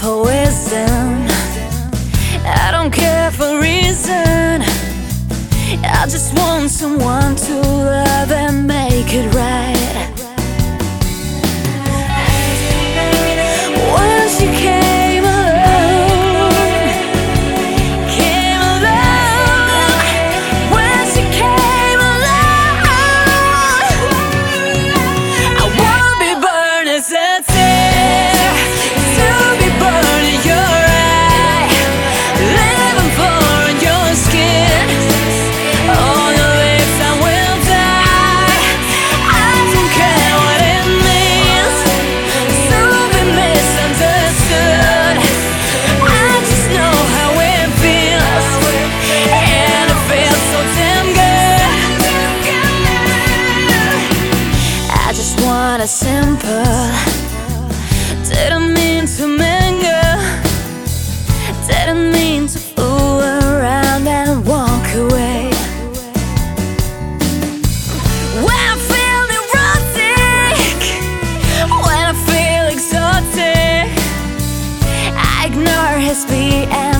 poison. I don't care for reason. I just want someone to love and make it right. Once you came along, once you came along, I won't be burned as a tear, to be burned in your eye, living for your skin. On your lips I will die. I don't care what it means to be misunderstood. I just know how it feels, and it feels so damn good. I just want a simple, didn't mean to mingle, didn't mean to fool around and walk away. When I feel neurotic, when I feel exhausted, I ignore his BS.